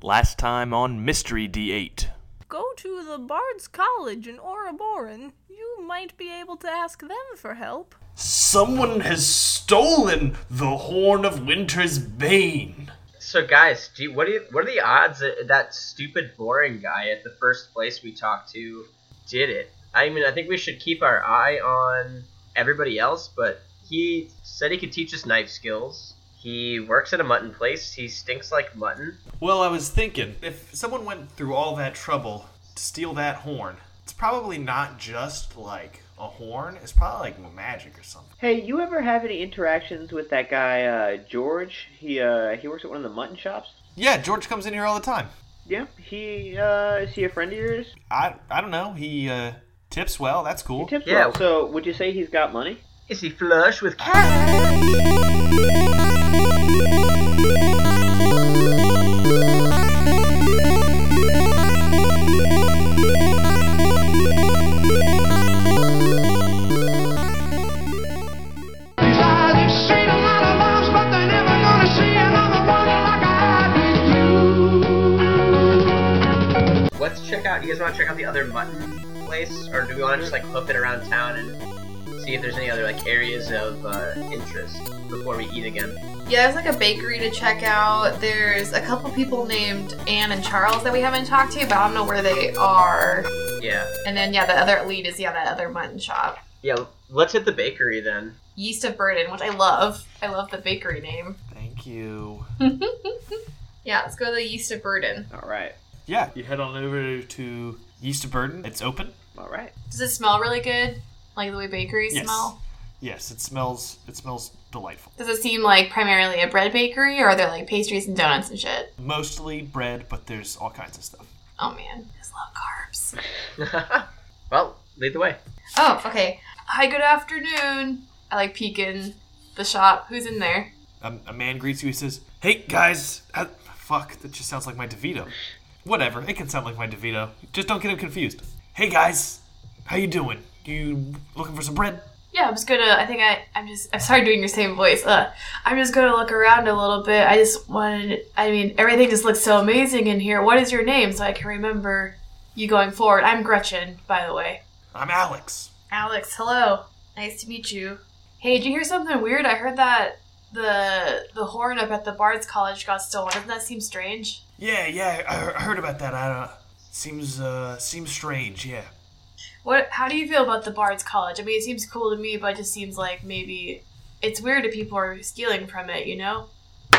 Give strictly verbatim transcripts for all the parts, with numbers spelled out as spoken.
Last time on Mystery D eight. Go to the Bard's College in Ouroboros. You might be able to ask them for help. Someone has stolen the Horn of Winter's Bane. So guys, do you, what, do you, what are the odds that that stupid, boring guy at the first place we talked to did it? I mean, I think we should keep our eye on everybody else, but he said he could teach us knife skills. He works at a mutton place. He stinks like mutton. Well, I was thinking, if someone went through all that trouble to steal that horn, it's probably not just like a horn. It's probably like magic or something. Hey, you ever have any interactions with that guy, uh, George? He, uh, he works at one of the mutton shops? Yeah, George comes in here all the time. Yeah, he, uh, is he a friend of yours? I, I don't know. He, uh, tips well. That's cool. He tips Yeah. well. So, would you say he's got money? Is he flush with cash? Let's check out, you guys want to check out the other mutton place? Or do we want to just like hoof it around town and see if there's any other like areas of uh, interest before we eat again? Yeah, there's like a bakery to check out. There's a couple people named Anne and Charles that we haven't talked to, but I don't know where they are. Yeah. And then, yeah, the other lead is, yeah, that other mutton shop. Yeah, let's hit the bakery then. Yeast of Burden, which I love. I love the bakery name. Thank you. Yeah, let's go to the Yeast of Burden. All right. Yeah, you head on over to Yeast of Burden. It's open. All right. Does it smell really good? Like the way bakeries Yes. smell? Yes, it smells. It smells delightful. Does it seem like primarily a bread bakery, or are there like pastries and donuts and shit? Mostly bread, but there's all kinds of stuff. Oh man, I just love carbs. Well, lead the way. Oh, okay. Hi, good afternoon. I like peek in the shop. Who's in there? Um, a man greets you. He says, "Hey guys, uh, fuck, that just sounds like my DeVito. Whatever, it can sound like my DeVito. Just don't get him confused. Hey guys, how you doing? You looking for some bread?" Yeah, I'm just gonna, I think I, I'm just, I'm sorry doing your same voice. Uh, I'm just gonna look around a little bit. I just wanted, I mean, everything just looks so amazing in here. What is your name so I can remember you going forward? I'm Gretchen, by the way. I'm Alex. Alex, hello. Nice to meet you. Hey, did you hear something weird? I heard that the the horn up at the Bard's College got stolen. Doesn't that seem strange? Yeah, yeah, I, he- I heard about that. I uh, seems uh seems strange. Yeah. What? How do you feel about the Bard's College? I mean, it seems cool to me, but it just seems like maybe it's weird if people are stealing from it, you know?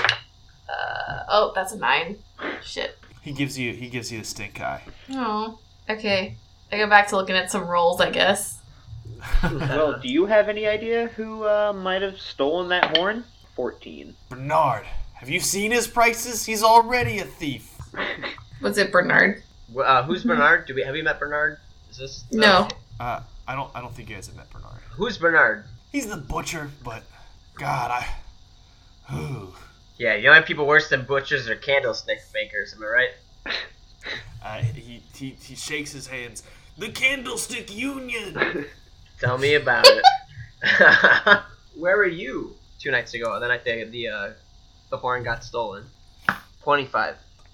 Uh, oh, that's a nine. Shit. He gives you he gives you the stink eye. Oh, okay. I go back to looking at some rolls, I guess. Well, do you have any idea who uh, might have stolen that horn? fourteen. Bernard, have you seen his prices? He's already a thief. Was it Bernard? Uh, who's Bernard? Do we have you met Bernard? Is this No. Uh, I don't I don't think you guys have met Bernard. Who's Bernard? He's the butcher, but God, I. Ooh. Yeah, you don't have people worse than butchers or candlestick makers. Am I right? Uh, he, he he shakes his hands. The Candlestick Union. Tell me about it. Where were you two nights ago? And then I think the uh, the horn got stolen. Twenty-five.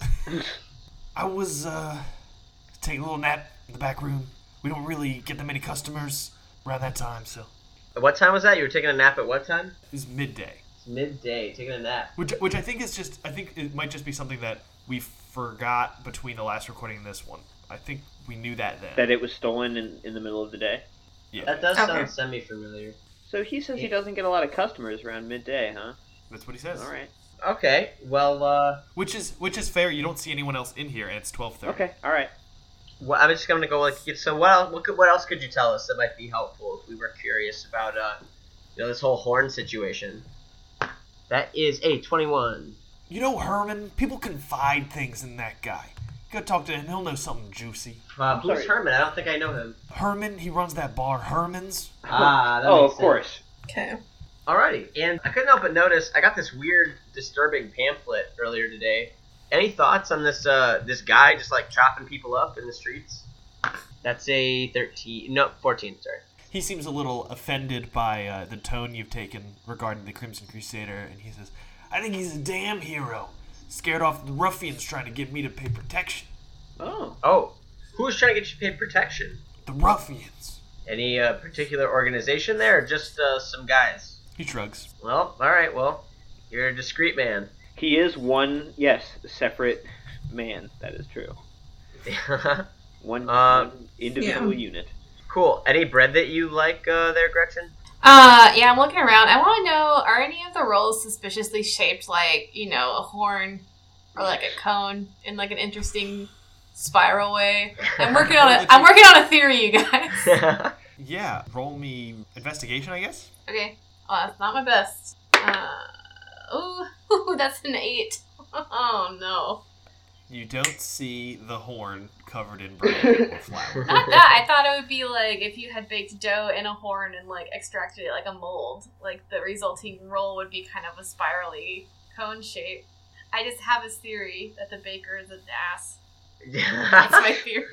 I was uh taking a little nap in the back room. We don't really get that many customers around that time, so At what time was that? You were taking a nap at what time? it was midday. Midday, taking a nap. Which which I think is just I think it might just be something that we forgot between the last recording and this one. I think we knew that then. That it was stolen in, in the middle of the day? Yeah, That does Okay. sound semi-familiar. So he says he doesn't get a lot of customers around midday, huh? that's what he says. All right. Okay, well, uh, Which is which is fair. You don't see anyone else in here, and it's twelve thirty. Okay, all right. well, I'm just gonna go like. So what else? What, could, what else could you tell us that might be helpful if we were curious about, uh, you know, this whole horn situation? That is a twenty-one. You know Herman? People confide things in that guy. Go talk to him. He'll know something juicy. Uh, who's sorry. Herman? I don't think I know him. Herman, he runs that bar, Herman's. Ah, that Oh, makes of course. sense. Okay. Alrighty, and I couldn't help but notice I got this weird, disturbing pamphlet earlier today. Any thoughts on this? Uh, this guy just like chopping people up in the streets? That's a thirteen. No, fourteen. Sorry. He seems a little offended by uh, the tone you've taken regarding the Crimson Crusader, and he says, "I think he's a damn hero. Scared off the ruffians trying to get me to pay protection. Oh. Oh, who's trying to get you paid protection? The ruffians. Any uh, particular organization there, or just uh, some guys? He shrugs. Well, all right. Well, you're a discreet man. He is one, yes, separate man. That is true. One, Uh, one individual yeah. unit. Cool. Any bread that you like uh, there, Gretchen? Uh, yeah, I'm looking around. I want to know, are any of the rolls suspiciously shaped like, you know, a horn or like a cone in like an interesting spiral way? I'm working on a, I'm working on a theory, you guys. Yeah, roll me investigation, I guess. Okay. Oh, that's not my best. Uh, ooh, that's an eight. Oh no. You don't see the horn covered in bread or flour. Not that. I thought it would be like if you had baked dough in a horn and like extracted it like a mold. Like the resulting roll would be kind of a spirally cone shape. I just have this theory that the baker is an ass. That's my theory.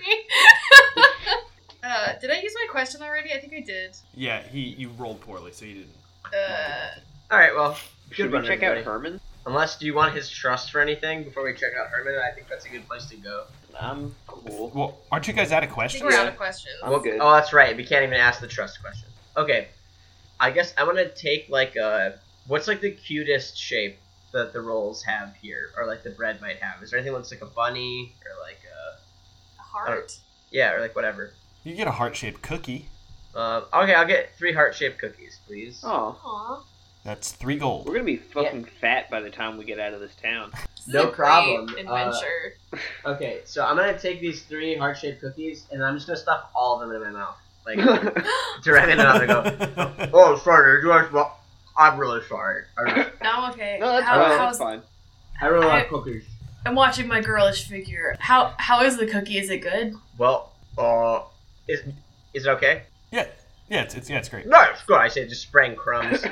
uh, did I use my question already? I think I did. Yeah, he you rolled poorly, so you didn't. Uh, All right. Well, Should good we run, check everybody. out Herman? Unless, do you want his trust for anything before we check out Herman? I think that's a good place to go. I'm cool. Well, aren't you guys out of I think questions? we're out of questions. I'm Well, good. Oh, that's right. We can't even ask the trust question. Okay. I guess I'm gonna take like a what's like the cutest shape that the rolls have here, or like the bread might have. Is there anything that looks like a bunny or like a Heart. yeah, or like whatever? You get a heart-shaped cookie. Um, okay, I'll get three heart-shaped cookies, please. Oh, Aw. That's three gold. we're gonna be fucking fat by the time we get out of this town. This is No a great problem. Adventure. Okay, so I'm gonna take these three heart-shaped cookies and I'm just gonna stuff all of them in my mouth, like directly in the mouth. And go, oh, sorry, you guys. Well, I'm really sorry. I really, no, I'm okay. No, that's How- fine. how's- That's fine. I really I- like cookies. I'm watching my girlish figure. How how is the cookie? Is it good? Well, uh, is is it okay? yeah, yeah, it's, it's yeah, it's great. No, it's good. I say just spraying crumbs.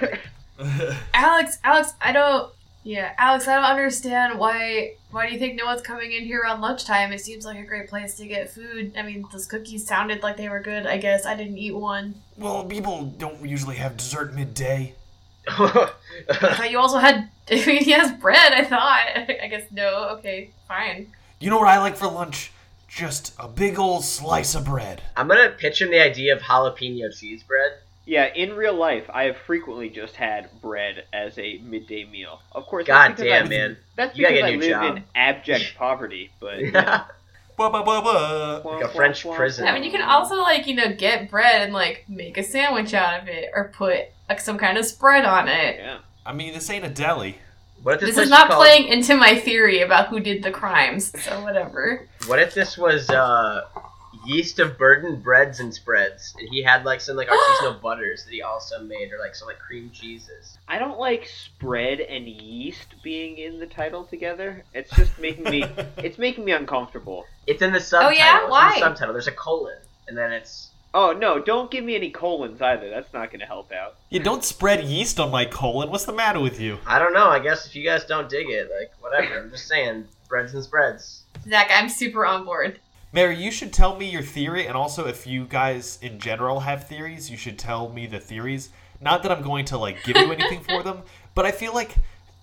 Alex, Alex, I don't. Yeah, Alex, I don't understand why. Why do you think no one's coming in here around lunchtime? It seems like a great place to get food. I mean, those cookies sounded like they were good. I guess I didn't eat one. Well, people don't usually have dessert midday. I thought you also had. I mean, he has bread. I thought. I guess no. Okay, fine. You know what I like for lunch? Just a big old slice of bread. I'm gonna pitch him the idea of jalapeno cheese bread. Yeah, in real life, I have frequently just had bread as a midday meal. Of course, God that's because damn, I, man. That's You gotta because get a I new live job. in abject poverty. But yeah. Ba ba ba ba. Like a French prison. I mean, you can also like you know get bread and like make a sandwich out of it, or put like some kind of spread on it. Yeah. I mean, this ain't a deli. What if this, This place is not was called- playing into my theory about who did the crimes, so whatever. What if this was uh, yeast of burden breads and spreads, and he had like some like artisanal butters that he also made, or like some like cream cheeses. I don't like spread and yeast being in the title together. It's just making me. It's making me uncomfortable. It's in the subtitle. Oh, yeah? It's in Why? the subtitle. There's a colon, and then it's. Oh no! Don't give me any colons either. That's not going to help out. You don't spread yeast on my colon. What's the matter with you? I don't know. I guess if you guys don't dig it, like whatever. I'm just saying, breads and spreads. Zach, I'm super on board. Mary, you should tell me your theory, and also if you guys in general have theories, you should tell me the theories. Not that I'm going to like give you anything for them, but I feel like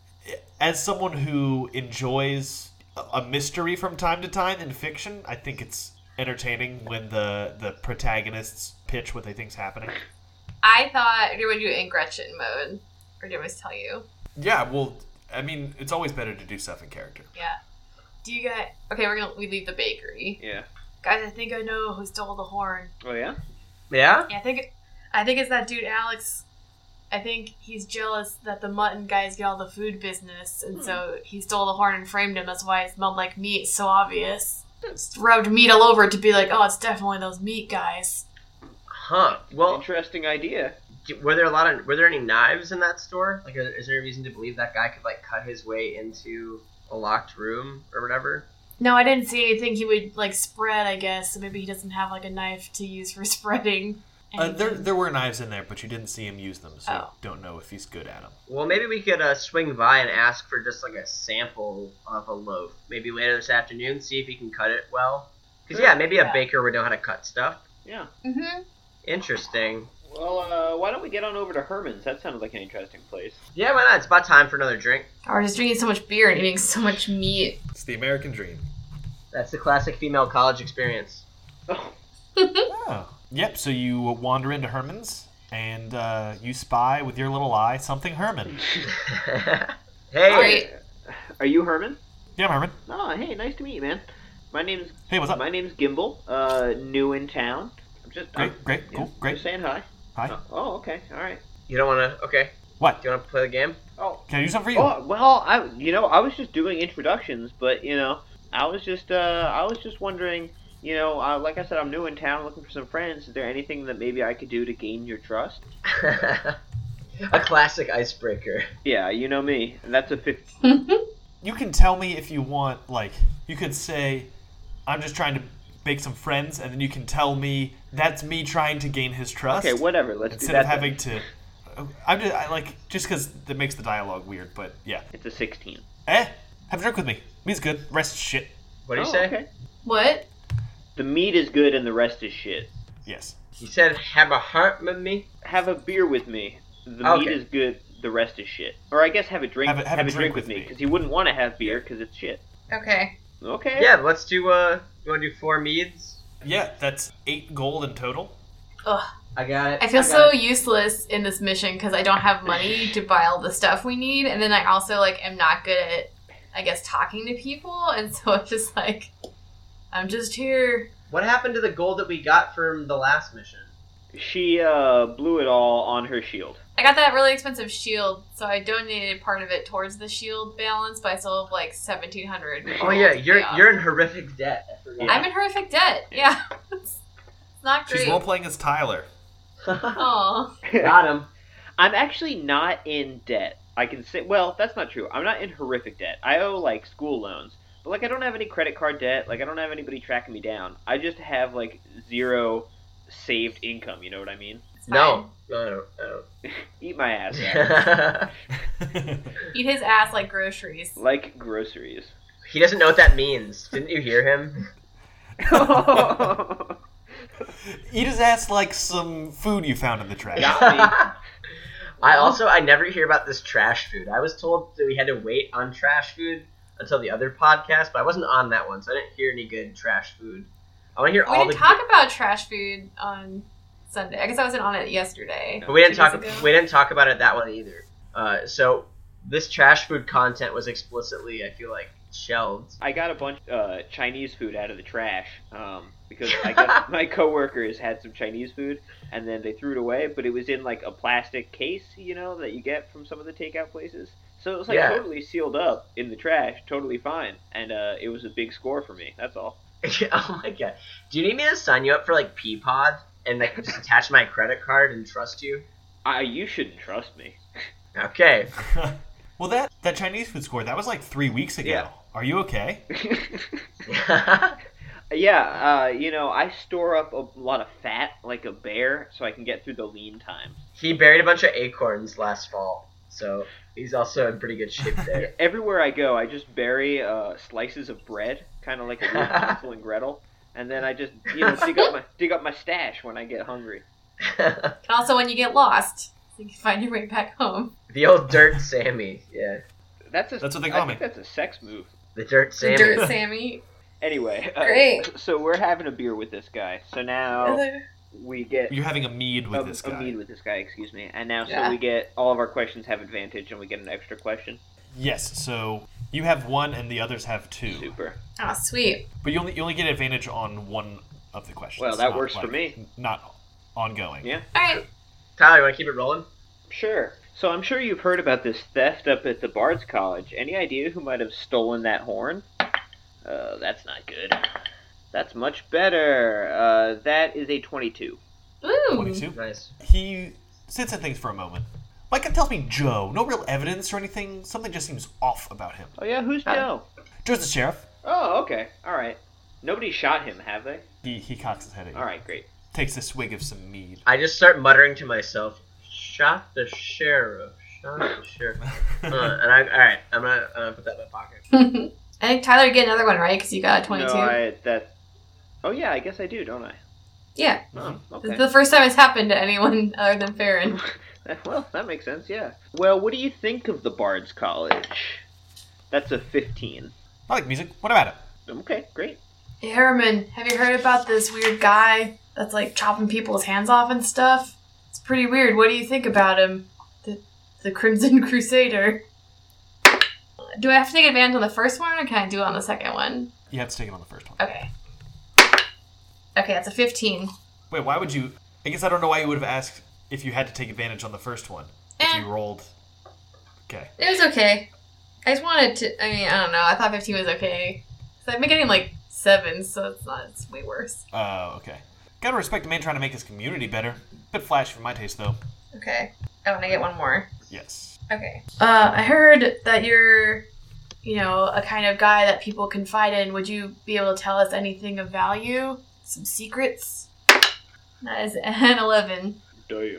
as someone who enjoys a mystery from time to time in fiction, I think it's entertaining when the the protagonists pitch what they think's happening. I thought, do we do it in Gretchen mode? Or did I just tell you? Yeah, well, I mean, it's always better to do stuff in character. Yeah. Do you guys... Okay, we're gonna we leave the bakery. Yeah. Guys, I think I know who stole the horn. Oh yeah. Yeah. Yeah, I think I think it's that dude Alex. I think he's jealous that the mutton guys get all the food business, and so he stole the horn and framed him. That's why it smelled like meat. It's so obvious. Just rubbed meat all over it to be like, oh, it's definitely those meat guys. Huh. Well, Interesting idea. d- were there a lot of were there any knives in that store? Like, is there a reason to believe that guy could like cut his way into a locked room or whatever? No, I didn't see anything he would like spread. I guess so. Maybe he doesn't have like a knife to use for spreading. Uh, there, anything. there were knives in there, but you didn't see him use them, so Oh. don't know if he's good at them. Well, maybe we could uh, swing by and ask for just like a sample of a loaf. Maybe later this afternoon, see if he can cut it well. Because yeah, maybe a Yeah. baker would know how to cut stuff. Yeah. Mhm. Interesting. Well, uh, why don't we get on over to Herman's? That sounded like an interesting place. Yeah, why not? It's about time for another drink. Or just drinking so much beer and eating so much meat. It's the American dream. That's the classic female college experience. Oh, Oh. Yep, so you wander into Herman's, and uh, you spy with your little eye something Herman. Hey. Great. are you Herman? Yeah, I'm Herman. Oh, hey, nice to meet you, man. My name's Hey, what's up? my name's Gimbal. Uh, new in town. I'm just Great, I'm, great, yeah, cool, great. Just saying hi. Hi. Oh, oh, okay, all right. You don't want to? Okay. What? Do you want to play the game? Oh, Can I do something for you? oh, well, I you know I was just doing introductions, but you know I was just uh I was just wondering, you know, uh, like I said, I'm new in town, looking for some friends. Is there anything that maybe I could do to gain your trust? A classic icebreaker. Yeah, you know me. And that's a fifty. You can tell me if you want, like, you could say, I'm just trying to make some friends, and then you can tell me that's me trying to gain his trust. Okay, whatever. Let's Instead do that. of having to. I'm just, I, like, just because that makes the dialogue weird, but yeah. then. It's a sixteen. Eh, have a drink with me. Me's good. Rest is shit. What do you Oh, say? Okay. What? The meat is good and the rest is shit. Yes. You said have a heart with me. Have a beer with me. The Okay. meat is good. The rest is shit. Or I guess have a drink. Have a- have a drink with with me me. because you wouldn't want to have beer because it's shit. Okay. Okay. Yeah, let's do. Uh, you want to do four meads? Yeah, that's eight gold in total. Ugh. I got it. I feel got so it. useless in this mission because I don't have money to buy all the stuff we need, and then I also like am not good at, I guess, talking to people, and so it's just like, I'm just here. What happened to the gold that we got from the last mission? She uh, blew it all on her shield. I got that really expensive shield, so I donated part of it towards the shield balance, but I still have like seventeen hundred. Oh yeah, you're you're in horrific debt. I forgot. I'm in horrific debt. Yeah, it's not great. She's role playing as Tyler. Aw. Got him. I'm actually not in debt. I can say, well, that's not true. I'm not in horrific debt. I owe like school loans, but like I don't have any credit card debt. Like I don't have anybody tracking me down. I just have like zero saved income. You know what I mean? It's No, no, I don't. I Eat my ass. Yeah. don't. Eat his ass like groceries. Like groceries. He doesn't know what that means. Didn't you hear him? Eat his ass like some food you found in the trash. Got I also I never hear about this trash food. I was told that we had to wait on trash food until the other podcast, but I wasn't on that one, so I didn't hear any good trash food. I want to hear We all didn't the. talk about trash food on Sunday. I guess I wasn't on it yesterday. But we didn't Two days talk. ago. We didn't talk about it that one either. Uh, so this trash food content was explicitly, I feel like, shelved. I got a bunch uh, Chinese food out of the trash um, because I guess my coworkers had some Chinese food and then they threw it away, but it was in like a plastic case, you know, that you get from some of the takeout places. So it was like Yeah. totally sealed up in the trash, totally fine, and uh, it was a big score for me. That's all. Oh my god! Do you need me to sign you up for like Peapod and like just attach my credit card and trust you? I you shouldn't trust me. Okay. Well, that, that Chinese food score, that was like three weeks ago. Yeah. Are you okay? Yeah, uh, you know, I store up a lot of fat like a bear so I can get through the lean times. He buried a bunch of acorns last fall, so he's also in pretty good shape there. Everywhere I go, I just bury uh, slices of bread, kind of like a little Hansel and Gretel, and then I just you know dig up my dig up my stash when I get hungry. And also when you get lost, so you can find your way back home. The old Dirt Sammy, yeah. That's a, That's what they I call think me. that's a sex move. The Dirt The Sammy. Dirt Sammy. Anyway, uh, Great. so we're having a beer with this guy. So now we get You're having a mead with a, this a guy. mead with this guy. Excuse me. And now, Yeah. so we get all of our questions have advantage, and we get an extra question. Yes, so you have one and the others have two. Super. Oh, sweet. But you only you only get advantage on one of the questions. Well, that not, works for like, me. Not ongoing. Yeah. All right. Tyler, you want to keep it rolling? Sure. So I'm sure you've heard about this theft up at the Bard's College. Any idea who might have stolen that horn? Uh, that's not good. That's much better. Uh, that is a twenty-two. Ooh. twenty-two. Nice. He sits and thinks for a moment. Micah tells me Joe. No real evidence or anything. Something just seems off about him. Oh yeah, who's Uh, Joe? Joe's the sheriff. Oh, okay. All right. Nobody shot him, have they? He he cocks his head at you. All right, great. Takes a swig of some mead. I just start muttering to myself, "Shot the sheriff, shot the sheriff." uh, and I, all right, I'm gonna uh, put that in my pocket. I think Tyler, you get another one, right? Because you got a twenty-two. No, I, that. Oh yeah, I guess I do, don't I? Yeah. Oh, This okay. is the first time it's happened to anyone other than Farron. Well, that makes sense, yeah. Well, what do you think of the Bard's College? That's a fifteen. I like music. What about it? Okay, great. Hey, Herman, have you heard about this weird guy that's like chopping people's hands off and stuff? It's pretty weird. What do you think about him? The, the Crimson Crusader. Do I have to take advantage on the first one, or can I do it on the second one? You have to take it on the first one. Okay. Okay, that's a fifteen. Wait, why would you... I guess I don't know why you would have asked if you had to take advantage on the first one. If Eh. you rolled... Okay. It was okay. I just wanted to, I mean, I don't know. I thought fifteen was okay. So I've been getting like seven, so it's not, it's way worse. Uh, okay. Gotta respect a man trying to make his community better. Bit flashy for my taste, though. Okay. Oh, and I get one more. Yes. Okay. Uh, I heard that you're, you know, a kind of guy that people confide in. Would you be able to tell us anything of value? Some secrets? That is an eleven. Damn.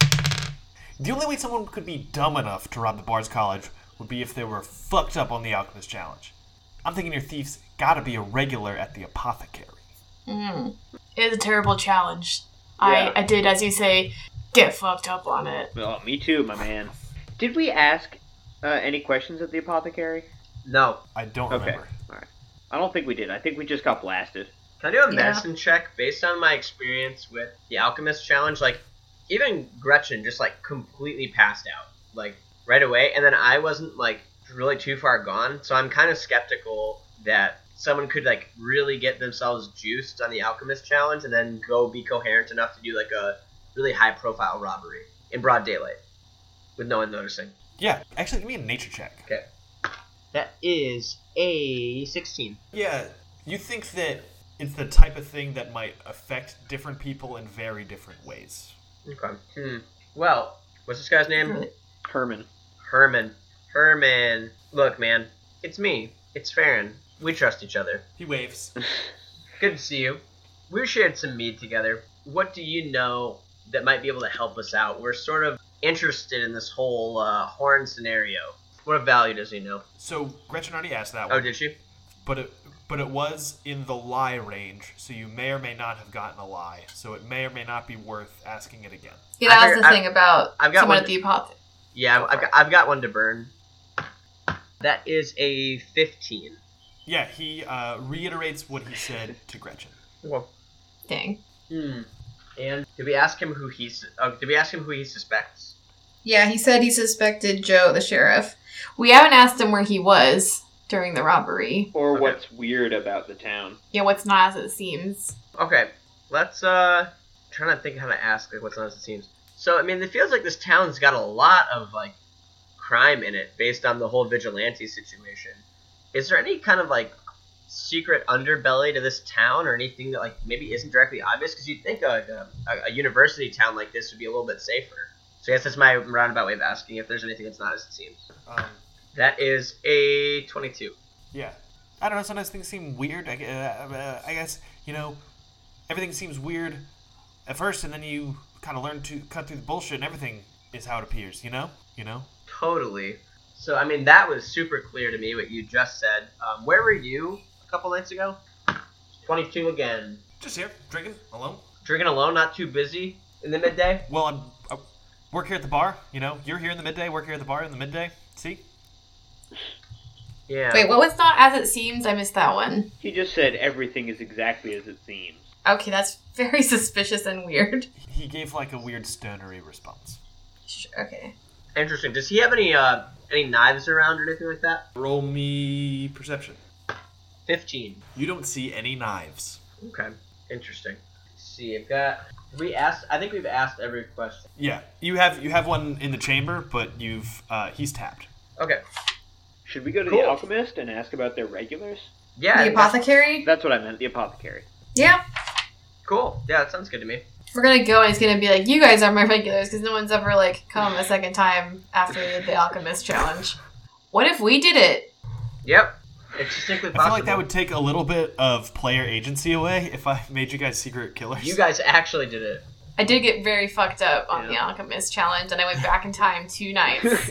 The only way someone could be dumb enough to rob the Bard's College would be if they were fucked up on the Alchemist Challenge. I'm thinking your thief's gotta be a regular at the apothecary. Mm. It is a terrible challenge. Yeah. I, I did, as you say, get fucked up on it. Oh, me too, my man. Did we ask uh, any questions at the apothecary? No. I don't Okay. remember. Alright. I don't think we did. I think we just got blasted. Can I do a Yeah. medicine check based on my experience with the Alchemist Challenge? Like, even Gretchen just, like, completely passed out, like, right away. And then I wasn't, like, really too far gone. So I'm kind of skeptical that someone could, like, really get themselves juiced on the Alchemist Challenge and then go be coherent enough to do, like, a really high-profile robbery in broad daylight with no one noticing. Yeah, actually, give me a nature check. Okay. That is a sixteen. Yeah, you think that it's the type of thing that might affect different people in very different ways. Okay. Hmm. Well, what's this guy's name? Herman. Herman. Herman. Look, man. It's me. It's Farron. We trust each other. He waves. Good to see you. We shared some mead together. What do you know that might be able to help us out? We're sort of interested in this whole uh, horn scenario. What value does he know? So, Gretchen already asked that one. Oh, did she? But it, but it was in the lie range, so you may or may not have gotten a lie. So it may or may not be worth asking it again. Yeah, I that was figured- the I- thing about I've got someone one- at the apothecary. Yeah, I've got, I've got one to burn. That is a fifteen. Yeah, he uh, reiterates what he said to Gretchen. Well, Dang. hmm. And did we ask him who he? su- Oh, did we ask him who he suspects? Yeah, he said he suspected Joe, the sheriff. We haven't asked him where he was during the robbery. Or Okay. what's weird about the town. Yeah, what's not as it seems. Okay, let's uh trying to think how to ask like what's not as it seems. So I mean, it feels like this town's got a lot of like crime in it based on the whole vigilante situation. Is there any kind of like secret underbelly to this town or anything that like maybe isn't directly obvious? Because you'd think a, a, a university town like this would be a little bit safer. So I guess that's my roundabout way of asking if there's anything that's not as it seems. Um, That is a twenty-two. yeah. I don't know, sometimes things seem weird. I, uh, uh, I guess, you know, everything seems weird at first, and then you kind of learn to cut through the bullshit, and everything is how it appears, you know? You know? Totally. So, I mean, that was super clear to me, what you just said. Um, where were you a couple nights ago? twenty-two again. Just here, drinking, alone. Drinking alone, not too busy in the midday? Well, I'm, I work here at the bar, you know? You're here in the midday, work here at the bar in the midday. See? Yeah. Wait, what was not as it seems? I missed that one. He just said everything is exactly as it seems. Okay, that's very suspicious and weird. He gave, like, a weird stonery response. Sh- Okay. Interesting. Does he have any uh any knives around or anything like that? Roll me perception. fifteen. You don't see any knives. Okay. Interesting. Let's see, I've got... We asked... I think we've asked every question. Yeah, you have you have one in the chamber, but you've uh, he's tapped. Okay. Should we go to Cool. the alchemist and ask about their regulars? Yeah. I The think that's- apothecary? That's what I meant, the apothecary. Yeah. Cool. Yeah, that sounds good to me. We're gonna go and it's gonna be like, you guys are my regulars, because no one's ever, like, come a second time after the Alchemist Challenge. What if we did it? Yep. It's distinctly I possible. feel like that would take a little bit of player agency away if I made you guys secret killers. You guys actually did it. I did get very fucked up on Yeah. the Alchemist Challenge, and I went back in time two nights,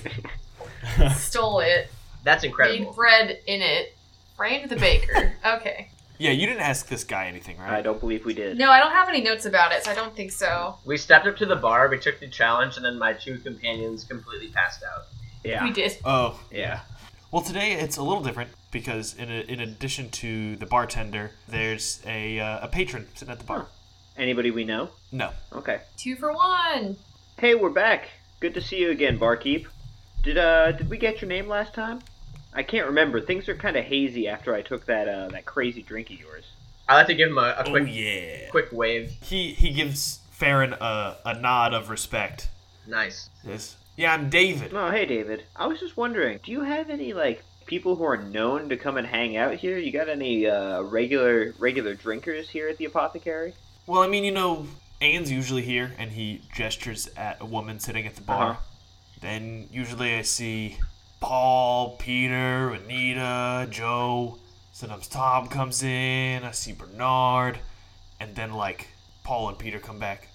stole it, That's made incredible. bread in it, framed the baker. Okay. Yeah, you didn't ask this guy anything, right? I don't believe we did. No, I don't have any notes about it, so I don't think so. We stepped up to the bar, we took the challenge, and then my two companions completely passed out. Yeah. We did. Oh, Yeah. well, today it's a little different because in a, in addition to the bartender, there's a uh, a patron sitting at the bar. Anybody we know? No. Okay. Two for one. Hey, we're back. Good to see you again, barkeep. Did uh did we get your name last time? I can't remember. Things are kind of hazy after I took that uh that crazy drink of yours. I like to give him a, a Oh quick, yeah. quick wave. He he gives Farron a, a nod of respect. Nice. Yes. Yeah, I'm David. Oh, hey David. I was just wondering, do you have any like people who are known to come and hang out here? You got any uh regular regular drinkers here at the apothecary? Well, I mean, you know, Anne's usually here, and he gestures at a woman sitting at the bar. Uh-huh. Then usually I see Paul, Peter, Anita, Joe. Sometimes Tom comes in. I see Bernard, and then like Paul and Peter come back.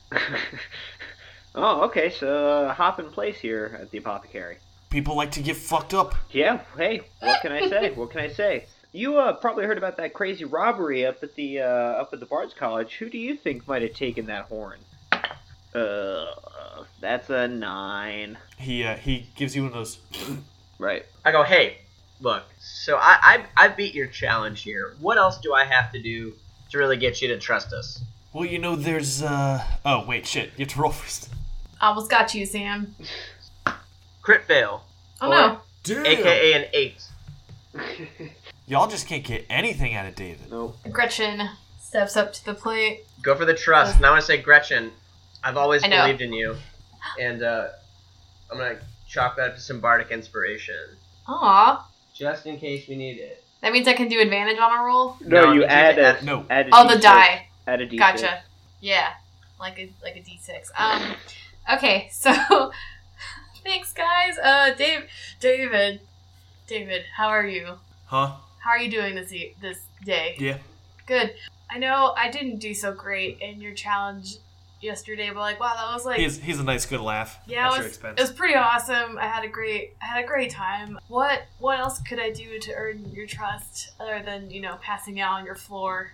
Oh, okay. So uh, hop in place here at the apothecary. People like to get fucked up. Yeah. Hey, what can I say? What can I say? You uh, probably heard about that crazy robbery up at the uh, up at the Bard's College. Who do you think might have taken that horn? Uh, that's a nine. He uh, he gives you one of those. Right. I go, hey, look, so I, I, I beat your challenge here. What else do I have to do to really get you to trust us? Well, you know, there's uh. Oh wait, shit. You have to roll first. Almost got you, Sam. Crit fail, Oh no. Damn. a k a an eight. Y'all just can't get anything out of David. Nope. Gretchen steps up to the plate. Go for the trust. And I want to say, Gretchen, I've always I know. believed in you. And uh, I'm going to chalk that up to some bardic inspiration. Aw. Just in case we need it. That means I can do advantage on a roll? No, No, you you add do a, add- No. add a Oh, the D six. die. Add a D six. Gotcha. Yeah. Like a like a D six. Um okay, so thanks guys. Uh Dave David. David, how are you? Huh? How are you doing this e- this day? Yeah. Good. I know I didn't do so great in your challenge yesterday, but like wow, that was like He's he's a nice, good laugh. yeah, at it your was, expense. it was pretty awesome. I had a great I had a great time. What what else could I do to earn your trust other than, you know, passing out on your floor?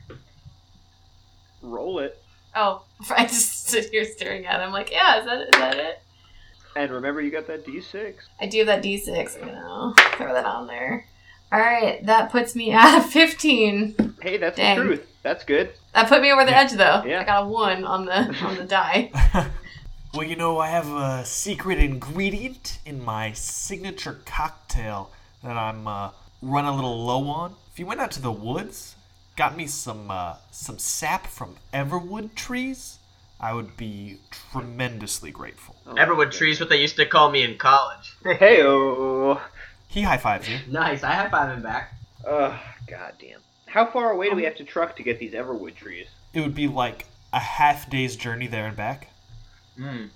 Roll it. Oh, I just sit here staring at him like, yeah, is that is that it? And remember, you got that D six. I do have that D six, you know. Throw that on there. Alright, that puts me at a fifteen. Hey, that's Dang. the truth. That's good. That put me over the Yeah. edge though. Yeah. I got a one on the on the die. Well, you know, I have a secret ingredient in my signature cocktail that I'm uh, run a little low on. If you went out to the woods, got me some uh, some sap from everwood trees, I would be tremendously grateful. Oh, Everwood okay. trees, what they used to call me in college. Hey-oh. He high fives you. Nice, I high five him back. Ugh, goddamn. How far away do we have to truck to get these everwood trees? It would be like a half day's journey there and back. Mm.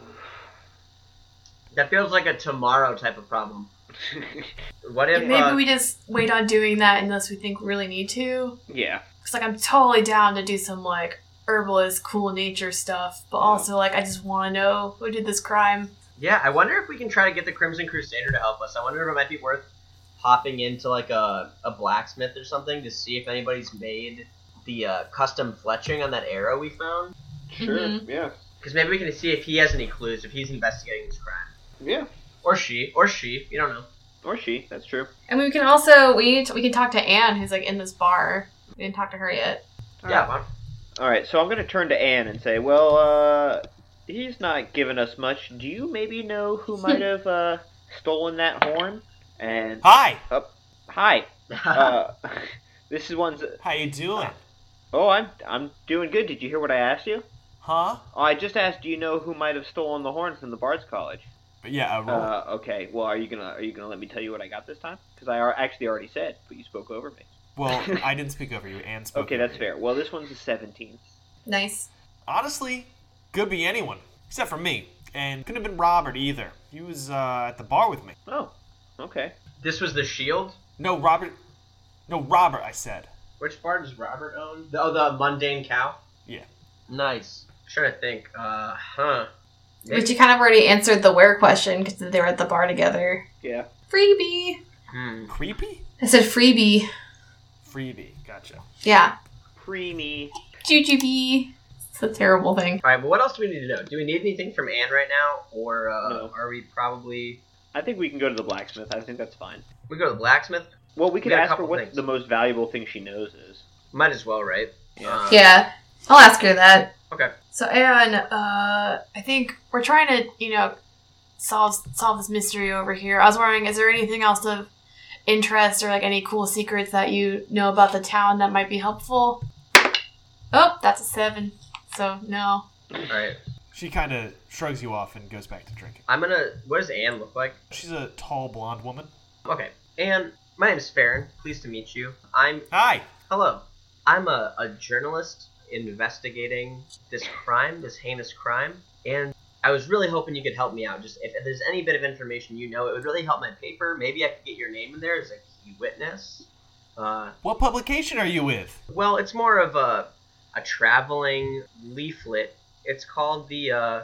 That feels like a tomorrow type of problem. What if Maybe uh, we just wait on doing that unless we think we really need to. Yeah. Cause like I'm totally down to do some like herbalist, cool nature stuff, but also like I just want to know who did this crime. Yeah, I wonder if we can try to get the Crimson Crusader to help us. I wonder if it might be worth hopping into like a, a blacksmith or something to see if anybody's made the uh, custom fletching on that arrow we found. Sure. Mhm. Yeah. Because maybe we can see if he has any clues, if he's investigating this crime. Yeah. Or she, or she, you don't know. Or she. That's true. And we can also we need to, we can talk to Anne who's like in this bar. We didn't talk to her yet. Yeah, well, All right. So I'm gonna turn to Anne and say, well, uh, he's not giving us much. Do you maybe know who might have uh stolen that horn? And Hi! hi. Uh, this is one's. How you doing? Oh, I'm I'm doing good. Did you hear what I asked you? Huh? Oh, I just asked. Do you know who might have stolen the horn from the Bard's College? Yeah, a roll. Uh, okay. Well, are you gonna are you gonna let me tell you what I got this time? Because I ar- actually already said, but you spoke over me. Well, I didn't speak over you. Anne spoke Okay, over that's you. fair. Well, this one's a seventeen. Nice. Honestly, could be anyone. Except for me. And couldn't have been Robert either. He was uh, at the bar with me. Oh, okay. this was the shield. No, Robert. No, Robert, I said. Which bar does Robert own? The, oh, the mundane cow? Yeah. Nice. I'm trying to think. Uh, huh. But you kind of already answered the where question because they were at the bar together. Yeah. Freebie. Hmm. Creepy? I said freebie. Freebie. Gotcha. Yeah. Preemie. Jujubee. It's a terrible thing. All right, but what else do we need to know? Do we need anything from Anne right now, or uh, No. are we probably I think we can go to the blacksmith. I think that's fine. we go to the blacksmith? Well, we could We got a ask her couple what things. the most valuable thing she knows is. Might as well, right? Yeah. Uh, Yeah. I'll ask her that. Okay. So, Anne, uh, I think we're trying to, you know, solve solve this mystery over here. I was wondering, is there anything else of interest or, like, any cool secrets that you know about the town that might be helpful? Oh, that's a seven. So, no. All right. She kind of shrugs you off and goes back to drinking. I'm gonna. What does Anne look like? She's a tall blonde woman. Okay. Anne, my name's Farron. Pleased to meet you. I'm. Hi. Hello. I'm a, a journalist investigating this crime, this heinous crime, and I was really hoping you could help me out. Just if, if there's any bit of information you know, it would really help my paper. Maybe I could get your name in there as a key witness. Uh, What publication are you with? well, it's more of a a traveling leaflet. It's called the uh,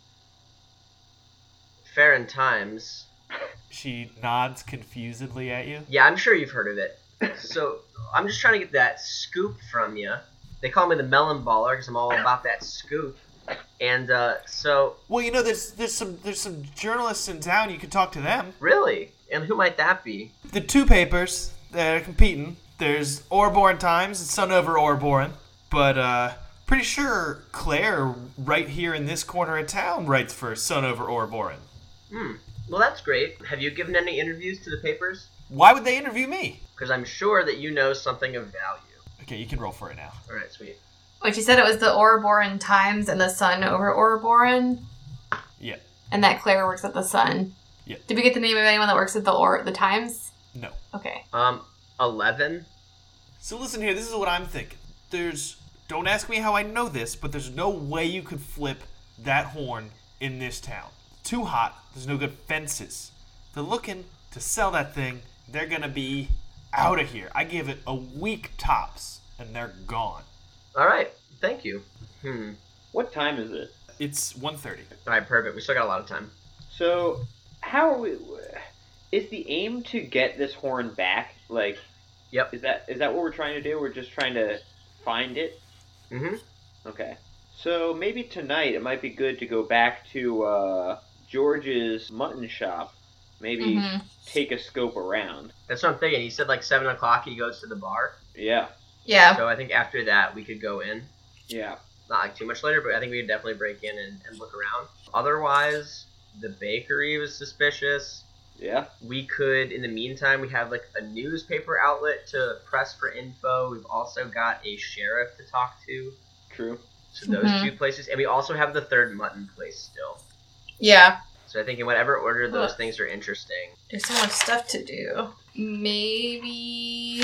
Farron Times. She nods confusedly at you. Yeah, I'm sure you've heard of it. So I'm just trying to get that scoop from you. They call me the melon baller because I'm all about that scoop. And uh, so, Well, you know, there's there's some there's some journalists in town. You could talk to them. really? And who might that be? The two papers that are competing. There's Ouroboran Times and Sun Over Ouroboran. But uh, pretty sure Claire, right here in this corner of town, writes for Sun Over Ouroboran. Hmm. Well, that's great. Have you given any interviews to the papers? Why would they interview me? Because I'm sure that you know something of value. Okay, you can roll for it now. All right, sweet. Wait, you said it was the Ouroboran Times and the Sun over Ouroboran? Yeah. And that Claire works at the Sun? Yeah. Did we get the name of anyone that works at the or the Times? No. Okay. Um, eleven. So listen here, this is what I'm thinking. There's, don't ask me how I know this, but there's no way you could flip that horn in this town. Too hot, there's no good fences. They're looking to sell that thing, they're gonna be out of here. I give it a week tops, and they're gone. All right. Thank you. Hmm. What time is it? It's one thirty. All right, perfect. We still got a lot of time. So, how are we? Is the aim to get this horn back? Like, Yep. is that is that what we're trying to do? We're just trying to find it. Mm-hmm. Okay. So maybe tonight it might be good to go back to uh, George's mutton shop. Maybe Mm-hmm. take a scope around. That's what I'm thinking. He said like seven o'clock he goes to the bar. Yeah. Yeah. So I think after that we could go in. Yeah. Not like too much later, but I think we could definitely break in and, and look around. Otherwise, the bakery was suspicious. Yeah. We could, in the meantime, we have like a newspaper outlet to press for info. We've also got a sheriff to talk to. True. So those Mhm. two places, and we also have the third mutton place still. Yeah. So I think in whatever order those Ugh. things are interesting. There's so much stuff to do. Maybe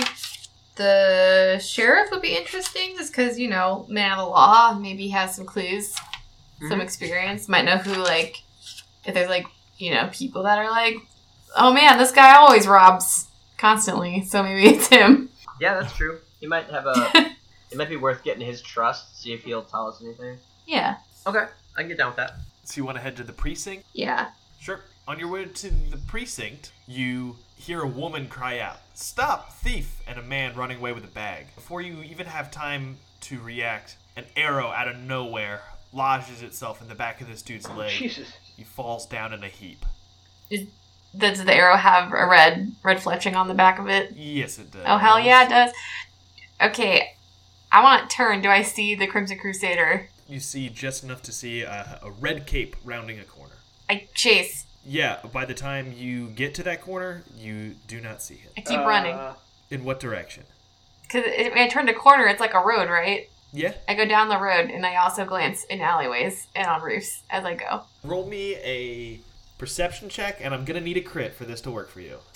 the sheriff would be interesting just because, you know, man of the law, maybe has some clues, some Mhm. experience, might know who, like, if there's, like, you know, people that are like, oh man, this guy always robs constantly, so maybe it's him. Yeah, that's true. He might have a. It might be worth getting his trust. See if he'll tell us anything. Yeah. Okay, I can get down with that. So you want to head to the precinct? Yeah. Sure. On your way to the precinct, you hear a woman cry out, "Stop, thief!" and a man running away with a bag. Before you even have time to react, an arrow out of nowhere lodges itself in the back of this dude's leg. Jesus. He falls down in a heap. Does the arrow have a red red fletching on the back of it? Yes, it does. Oh, hell yeah, it does. Okay. I want to turn. Do I see the Crimson Crusader? You see just enough to see a, a red cape rounding a corner. I chase. Yeah, by the time you get to that corner, you do not see him. I keep Uh, running. In what direction? Because when I turn the corner, it's like a road, right? Yeah. I go down the road, and I also glance in alleyways and on roofs as I go. Roll me a perception check, and I'm gonna need a crit for this to work for you.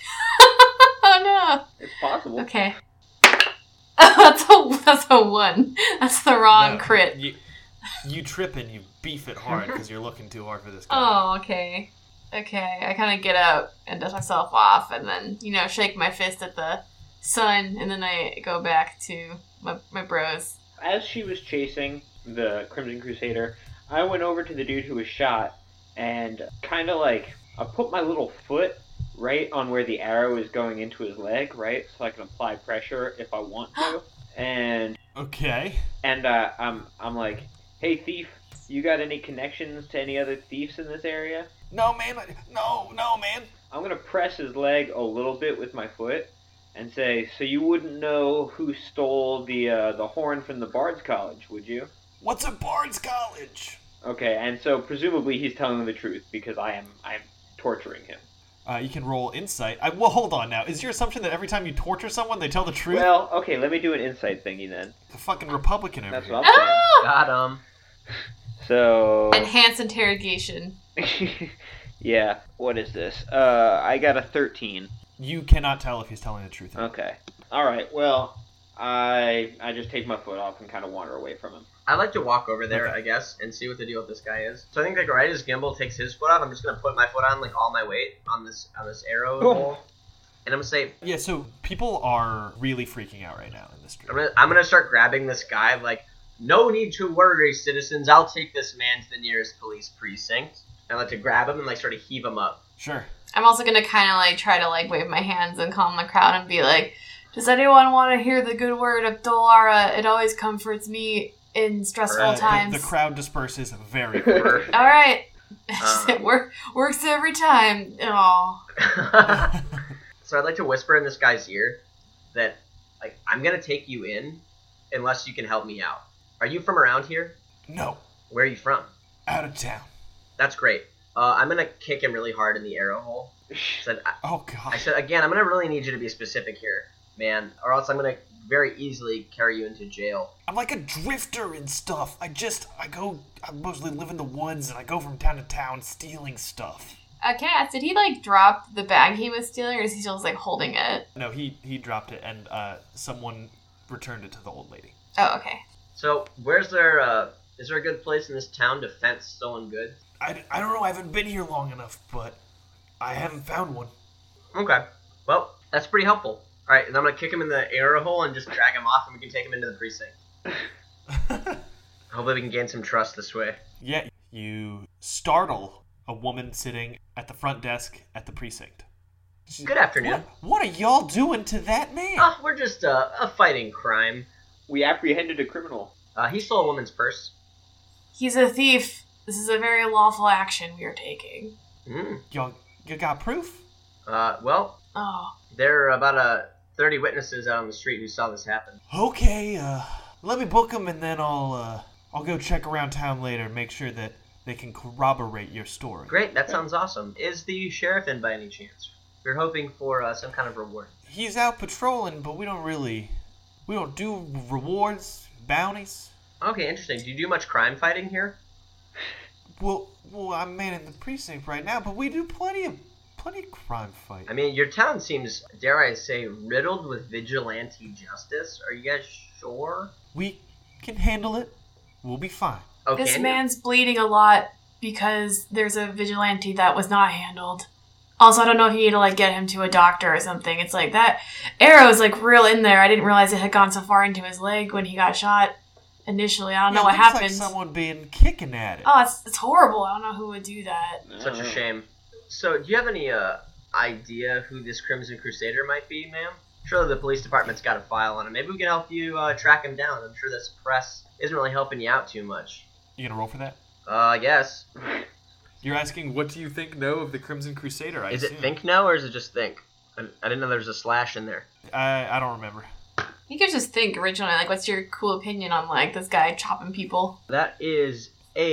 Oh It's possible. no! Okay. that's a that's a one. That's the wrong No, crit. You, you trip and you beef it hard because you're looking too hard for this guy. Oh, okay. Okay. I kind of get up and dust myself off, and then you know shake my fist at the sun, and then I go back to my my bros. As she was chasing the Crimson Crusader, I went over to the dude who was shot and kind of like I put my little foot right on where the arrow is going into his leg, right? So I can apply pressure if I want to. And Okay. and uh, I'm I'm like, hey thief, you got any connections to any other thieves in this area? No, man. I- No, no, man. I'm gonna press his leg a little bit with my foot and say, so you wouldn't know who stole the uh, the horn from the Bard's College, would you? What's a Bard's College? Okay, and so presumably he's telling the truth because I am I'm torturing him. Uh, you can roll insight. I, well, hold on now. Is your assumption that every time you torture someone, they tell the truth? Well, okay, let me do an insight thingy then. the fucking Republican over That's here. what I'm saying. Ah! Got him. So Enhanced interrogation. yeah, what is this? Uh, I got a thirteen. You cannot tell if he's telling the truth. Okay. All right. Well, I I just take my foot off and kind of wander away from him. I'd like to walk over there, Okay. I guess, and see what the deal with this guy is. So I think like right as Gimbal takes his foot off, I'm just gonna put my foot on like all my weight on this on this arrow Oh. hole, and I'm gonna say Yeah, so people are really freaking out right now in this I'm street. gonna I'm gonna start grabbing this guy. Like, no need to worry, citizens. I'll take this man to the nearest police precinct. And I like to grab him and like sort of heave him up. Sure. I'm also gonna kind of like try to like wave my hands and calm the crowd and be like, does anyone want to hear the good word of Dolara? It always comforts me in stressful Uh, the, times. the crowd disperses very quickly. All right. Um, it work, works every time. Oh. So I'd like to whisper in this guy's ear that like I'm gonna take you in unless you can help me out. Are you from around here? No, Where are you from? out of town. That's great. Uh, I'm gonna kick him really hard in the arrow hole. I said, I, Oh, God. I said again, I'm gonna really need you to be specific here, man, or else I'm gonna very easily carry you into jail. I'm like a drifter and stuff. I just, I go, I mostly live in the woods and I go from town to town stealing stuff. Uh, can I ask, did he like drop the bag he was stealing, or is he still just like holding it? No, he, he dropped it and uh, someone returned it to the old lady. Oh, okay. So where's there? Uh, is there a good place in this town to fence stolen goods? I, I don't know, I haven't been here long enough, but I haven't found one. Okay. Well, that's pretty helpful. All right, and I'm gonna kick him in the arrow hole and just drag him off, and we can take him into the precinct. Hopefully, we can gain some trust this way. Yeah, you startle a woman sitting at the front desk at the precinct. She's- Good afternoon. What, what are y'all doing to that man? Oh, we're just uh, a fighting crime. We apprehended a criminal. Uh, he stole a woman's purse. He's a thief. This is a very lawful action we are taking. Hmm. Y'all, you got proof? Uh, well, Oh. there are about uh, thirty witnesses out on the street who saw this happen. Okay, uh, let me book them and then I'll, uh, I'll go check around town later and make sure that they can corroborate your story. Great, that sounds awesome. Is the sheriff in by any chance? We're hoping for uh, some kind of reward. He's out patrolling, but we don't really, we don't do rewards, bounties. Okay, interesting. Do you do much crime fighting here? Well, well, I'm manning the precinct right now, but we do plenty of, plenty of crime fight. I mean, your town seems, dare I say, riddled with vigilante justice. Are you guys sure? We can handle it. We'll be fine. Okay. This man's bleeding a lot because there's a vigilante that was not handled. Also, I don't know if you need to like get him to a doctor or something. It's like that arrow is like real in there. I didn't realize it had gone so far into his leg when he got shot initially. I don't know Yeah, what it looks happened. like someone being kicking at it. Oh, it's, it's horrible. I don't know who would do that. Such a shame. So, do you have any uh, idea who this Crimson Crusader might be, ma'am? Surely the police department's got a file on him. Maybe we can help you uh, track him down. I'm sure this press isn't really helping you out too much. You gonna roll for that? Uh, I guess. You're asking, what do you think know of the Crimson Crusader? I Is it assume. think now or is it just think? I, I didn't know there was a slash in there. I I don't remember. You could just think originally, like, what's your cool opinion on, like, this guy chopping people? That is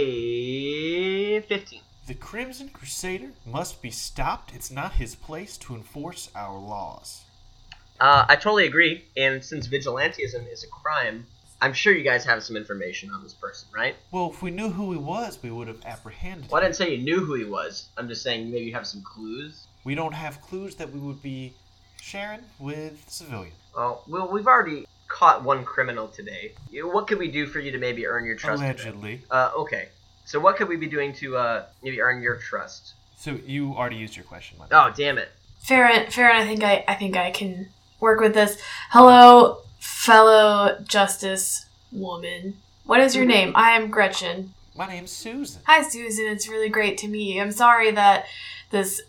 a fifteen. The Crimson Crusader must be stopped. It's not his place to enforce our laws. Uh, I totally agree. And since vigilantism is a crime, I'm sure you guys have some information on this person, right? Well, if we knew who he was, we would have apprehended Well, I him. didn't say you knew who he was. I'm just saying maybe you have some clues. We don't have clues that we would be sharing with civilians. Oh, well, we've already caught one criminal today. You- What could we do for you to maybe earn your trust? today? Allegedly. Uh, okay. So what could we be doing to uh maybe earn your trust? So you already used your question, Mike. Oh, damn it. Farron, Farron, I think I, I think I can work with this. Hello, fellow justice woman. What is your name? I am Gretchen. My name's Susan. Hi, Susan. It's really great to meet you. I'm sorry that this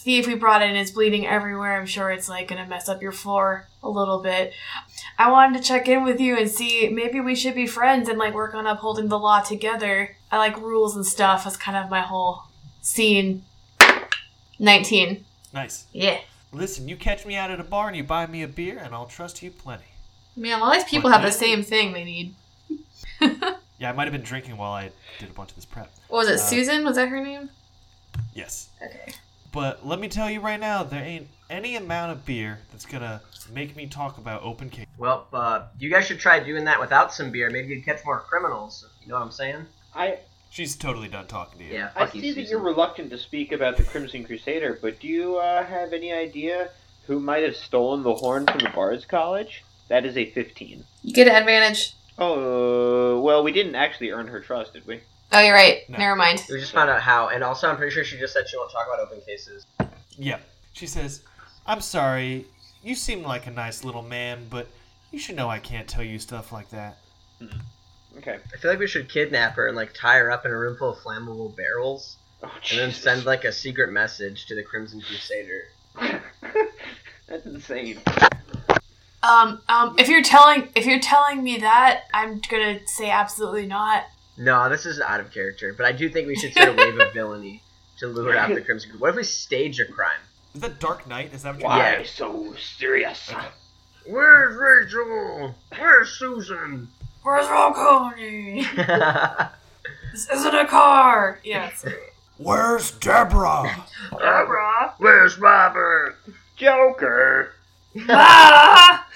thief we brought in is bleeding everywhere. I'm sure it's like gonna mess up your floor a little bit. I wanted to check in with you and see maybe we should be friends and like work on upholding the law together. I like rules and stuff. That's kind of my whole scene. nineteen. Nice. Yeah. Listen, you catch me out at a bar and you buy me a beer, and I'll trust you plenty. Man, all these people have the same thing they need. Yeah, I might have been drinking while I did a bunch of this prep. What was it, Uh, Susan? Was that her name? Yes. Okay. But let me tell you right now, there ain't any amount of beer that's gonna make me talk about open case. Well, uh, you guys should try doing that without some beer. Maybe you'd catch more criminals. You know what I'm saying? I She's totally done talking to you. Yeah. I Fuck you, see that Susan. you're reluctant to speak about the Crimson Crusader, but do you uh, have any idea who might have stolen the horn from the Bards College? That is a fifteen. You get an advantage. Oh, well, we didn't actually earn her trust, did we? Oh, you're right. No. Never mind. We just found out how, and also I'm pretty sure she just said she won't talk about open cases. Yeah. She says, I'm sorry, you seem like a nice little man, but you should know I can't tell you stuff like that. Okay. I feel like we should kidnap her and like tie her up in a room full of flammable barrels, Oh, and then Jesus. send like a secret message to the Crimson Crusader. That's insane. Um, um, if you're telling if you're telling me that, I'm gonna say absolutely not. No, this is out of character, but I do think we should start a wave of villainy to lure out the Crimson Crusader. What if we stage a crime? Is that Dark Knight? Is that what you're Why Yeah. so serious? Where's Rachel? Where's Susan? Where's Falcone? This isn't a car. Yeah. It's Where's Deborah? Deborah. Where's Robert? Joker! Ah!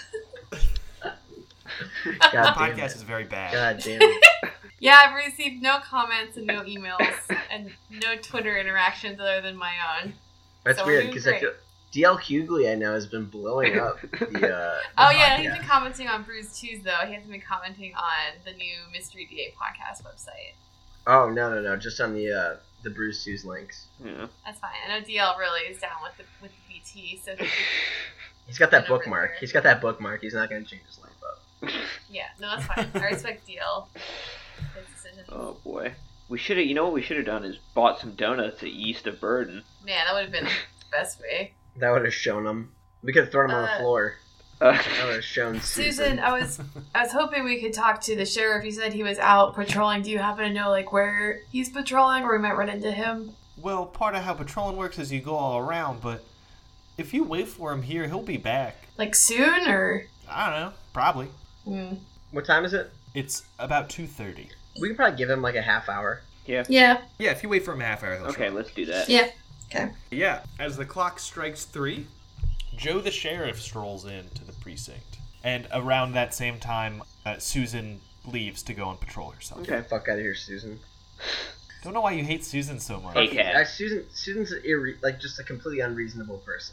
The God damn podcast it. is very bad. God damn it. Yeah, I've received no comments and no emails and no Twitter interactions other than my own. That's So we're weird doing because I great. feel D L Hughley I know has been blowing up the. Uh, the Oh yeah, he's podcast. been commenting on Bruce Twos though. He hasn't been commenting on the new Mystery D A podcast website. Oh no no no! Just on the uh, the Bruce Hughes links. Yeah. That's fine. I know D L really is down with the with the B T, so he could, He's got that Whatever, bookmark. here. He's got that bookmark. He's not going to change his life up. yeah, no, that's fine. I respect D L. His decision. Oh boy. We should have, you know what we should have done is bought some donuts at East of Burden. Man, that would have been the best way. That would have shown him. We could have thrown him on the Uh, floor. Uh, That would have shown Susan. Susan, I was I was hoping we could talk to the sheriff. You said he was out patrolling. Do you happen to know like where he's patrolling, or we might run into him? Well, part of how patrolling works is you go all around, but if you wait for him here, he'll be back. Like soon, or? I don't know. Probably. Hmm. What time is it? It's about two thirty. We could probably give him like a half hour. Yeah. Yeah, if you wait for him a half hour, he'll show okay, up. let's do that. Yeah. Yeah, as the clock strikes three, Joe the sheriff strolls into the precinct. And around that same time, uh, Susan leaves to go and patrol herself. Okay. Fuck out of here, Susan. Don't know why you hate Susan so much. Hey, Fuck- Cat. uh, Susan. Susan's irre- like just a completely unreasonable person.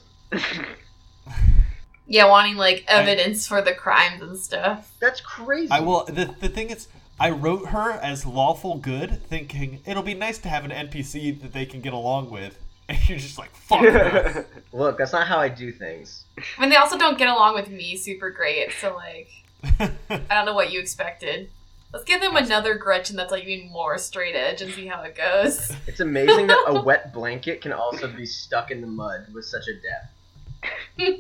Yeah, wanting like evidence for the crimes and stuff. That's crazy. I will. The, the thing is, I wrote her as lawful good, thinking it'll be nice to have an N P C that they can get along with. And you're just like, fuck her. Look, that's not how I do things. I mean, they also don't get along with me super great, so like, I don't know what you expected. Let's give them another Gretchen that's like even more straight edge and see how it goes. It's amazing that a wet blanket can also be stuck in the mud with such a depth.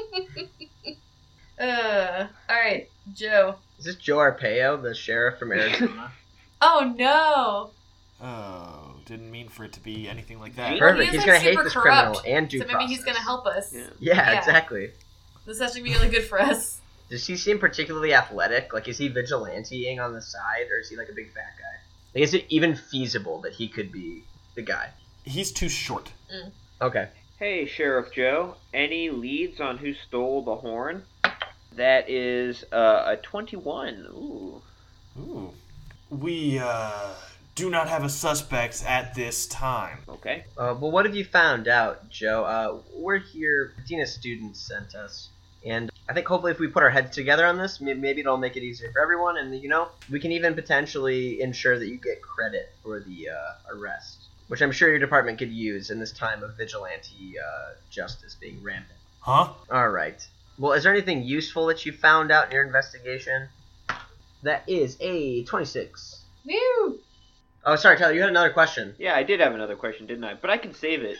uh, all right, Joe. Is this Joe Arpaio, the sheriff from Arizona? Oh no! Oh, didn't mean for it to be anything like that. Well, Perfect. he is, He's like, gonna hate super this corrupt, criminal and due So maybe process. he's gonna help us. Yeah. Yeah, Yeah. exactly. This is actually be really good for us. Does he seem particularly athletic? Like, is he vigilanteing on the side, or is he like a big fat guy? Like, is it even feasible that he could be the guy? He's too short. Okay. Hey, Sheriff Joe. Any leads on who stole the horn? That is uh, a twenty-one. Ooh. Ooh. We, uh, do not have a suspect at this time. Okay. Uh, well, what have you found out, Joe? Uh, we're here. Dina students sent us, and I think hopefully if we put our heads together on this, may- maybe it'll make it easier for everyone, and you know, we can even potentially ensure that you get credit for the uh, arrest, which I'm sure your department could use in this time of vigilante uh, justice being rampant. Huh? All right. Well, is there anything useful that you found out in your investigation? That is a twenty-six. Woo! Oh, sorry, Tyler. You had another question. Yeah, I did have another question, didn't I? But I can save it.